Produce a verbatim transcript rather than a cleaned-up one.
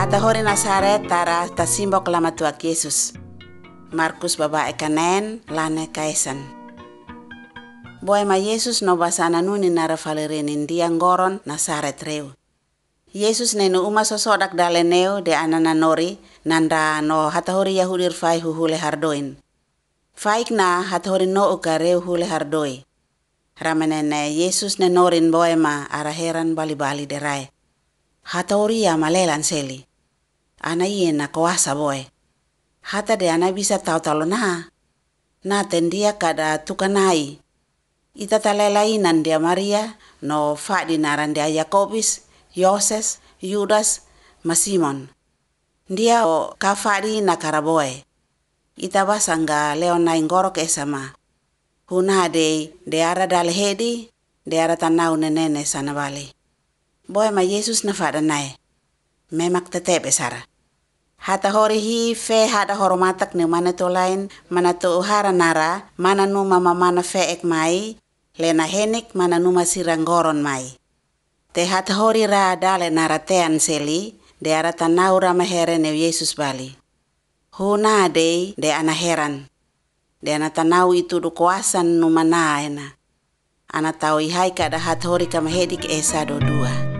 Hata hori Nasaret tara tasimbok lama tuak Yesus. Markus baba ekanen lane kaisan. Boy ma Yesus no basana nuni nara falerenin diang goron Nasaret reu. Yesus nenu uma sosodak daleneo de anana nori nanda no hata hori Yahudir fai huhule hardoin. Faik na hata hori no uka reu hule hardoi. Ramenene Yesus ne norin boy ma araheran bali-bali derai. Hata hori ya malelan seli. Ana iye na kuasa boy. Hata de ana bisa tau talo na. Na tendia kada tukanai. Ita talelainan dia Maria no fa dinaran dia Yakobis, Yoses, Yudas, Masimon. Dia o kafadi na karaboy. Ita basanga leona ingorok esama. Huna de de ara dalhedi, de ara tanau nenene sana bali. Boy ma Yesus na fada nai. Memak tetep esara. Hata hori hi fe hada horomatak ni mana to lain mana to uhara nara mana nu mama mana fe ek mai lena henik mana nu masirang goron mai. Te hata hori ra dale nara tean seli de ara tanau rama heren ne Yesus bali. Huna de de ana heran. De ana tanau itu du kuasan nu mana ena. Ana tau ihai kada hata hori kama hedik esa do dua.